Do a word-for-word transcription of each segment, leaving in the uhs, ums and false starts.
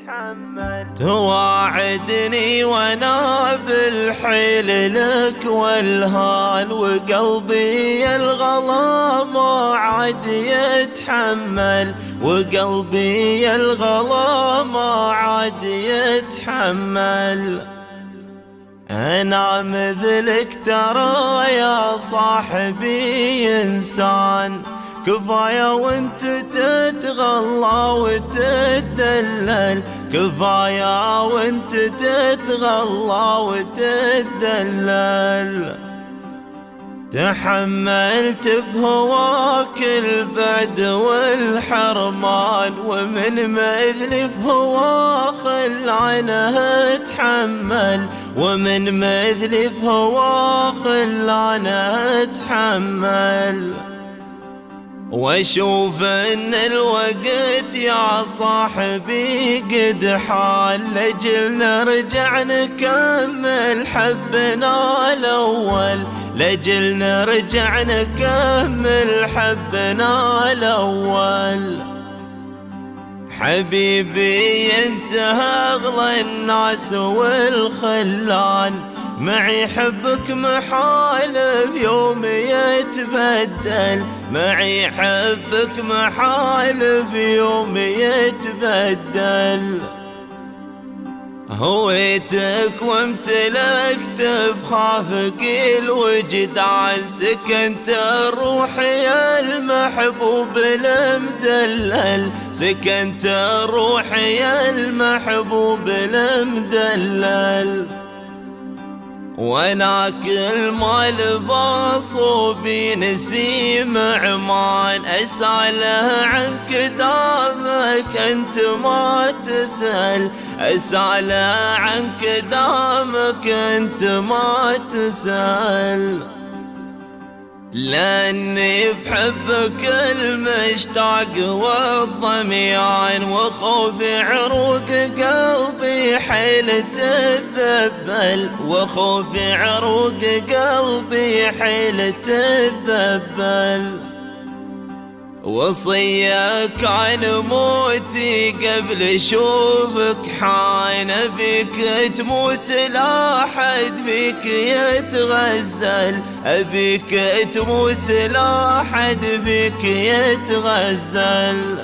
تواعدني وانا بالحيل لك والهان، وقلبي الغلا ما عاد يتحمل، وقلبي الغلا ما عاد يتحمل. أنا مثلك ترى يا صاحبي إنسان، كفاية وانت تتغلى وتتدلل، كفاية وانت تتغلى وتتدلل. تحملت بهواك البعد والحرمان، ومن مثلي بهوا خل عنه اتحمل، ومن مثلي بهوا خل عنه اتحمل. واشوف ان الوقت يا صاحبي قد حال، لجل نرجع نكمل حبنا الاول، لجل نرجع نكمل حبنا الاول. حبيبي انت اغلى الناس والخلان، معي حبك محالف يوم يتبدل، معي حبك محالف يوم يتبدل. هويتك وامتلكت بخافك الوجدان، سكنت الروح يا المحبوب المدلل، سكنت الروح يا المحبوب المدلل. وانا كل ما لباصوبي نسيم عمان، اساله عنك دامك انت ما تسأل، اساله عنك دامك انت ما تسأل. لاني بحبك المشتاق والضميان، وخوف عروق قلبي حيل تذبل، وخوف عروق قلبي حيل تذبل. وصيك عن موتي قبل شوفك حان، أبيك تموت لا حد فيك يتغزل، أبيك تموت لا حد فيك يتغزل.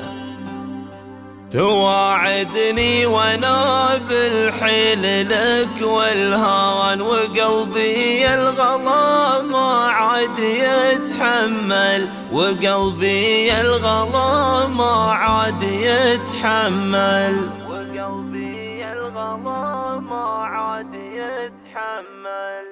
تواعدني وانا بالحيل لك والهان، وقلبي الغلا ما عاد يتحمل، وقلبي الغلا ما عاد يتحمل، وقلبي الغلا ما عاد يتحمل.